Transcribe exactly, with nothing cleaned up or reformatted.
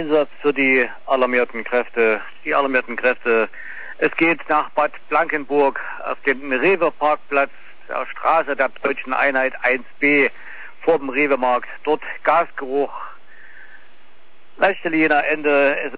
Einsatz für die alarmierten Kräfte. Die alarmierten Kräfte. Es geht nach Bad Blankenburg auf den Rewe-Parkplatz der Straße der Deutschen Einheit eins b vor dem Rewe-Markt. Dort Gasgeruch. Leichte Linie Ende. Es